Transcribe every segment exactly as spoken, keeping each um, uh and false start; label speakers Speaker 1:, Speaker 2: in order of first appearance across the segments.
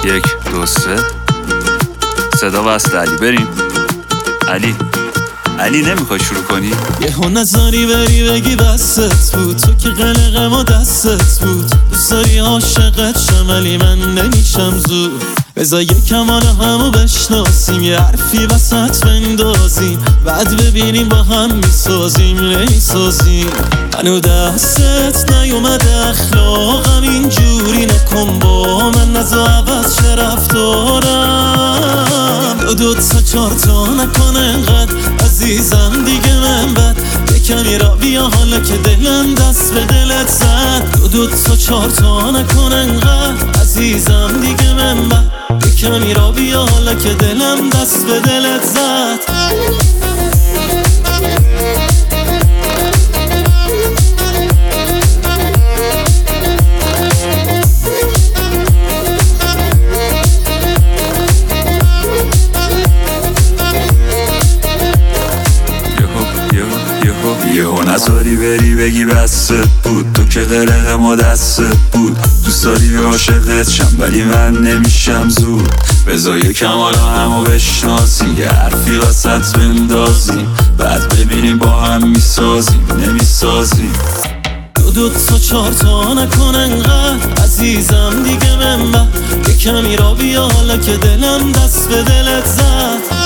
Speaker 1: یک دو سه. صدا وصل علی. بریم علی. علی نمیخوای شروع کنی؟
Speaker 2: یهو نظری بری بگی بست بود، تو که قلقم و دستت بود. دوست داری عاشقت شم ولی من نمیشم زود. بذار یکم حالا همو بشناسیم، یه حرفی وسط بندازیم، بعد ببینیم با هم میسازیم نمیسازیم. هنو دستت نیومده اخلاقم اینجوری نکن با من، نزا عوض چه رفتارم. دو دو تا چار تا نکن انقدر عزیزم دیگه من بد. یکمی را بیا حالا که دلم دست به دلت زد. دو دو تا چار تا نکن انقدر عزیزم دیگه من بد. یکمی را بیا حالا که دلم دست به دلت زد.
Speaker 1: یهو نذاری بری بگی بست بود، تو که قلقم و دستت بود. دوست داری عاشقت شم ولی من نمیشم زود. بذار یکم حالا همو بشناسیم، یه حرفی وسط بندازیم، بعد ببینیم با هم میسازیم نمیسازیم.
Speaker 2: دو دو تا چار تا نکن انقدر عزیزم دیگه من بد. یکمی را بیا حالا که دلم دست به دلت زد.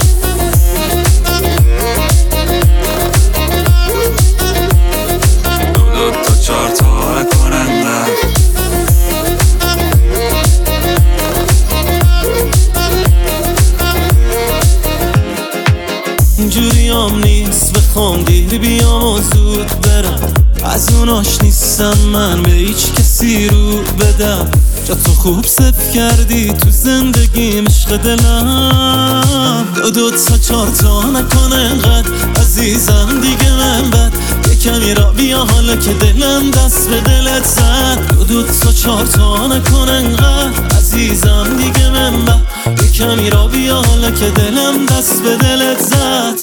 Speaker 2: اینجوریام نیست بخوام دیر بیام و زود برم، از اوناش نیستم من به هیچ کسی رو بدم. جا تو خوب صف کردی تو زندگیم عشق دلم. دو دو تا چار تا نکن انقدر عزیزم دیگه من بد. یکمی را بیا حالا که دلم دست به دلت زد. دو دو تا چار تا نکن انقدر عزیزم دیگه من بد. یکمی را بیا حالا که دلم دست به دلت زد.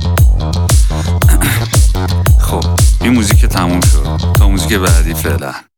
Speaker 1: خب این موزیک تموم شد، تا موزیک بعدی فعلا.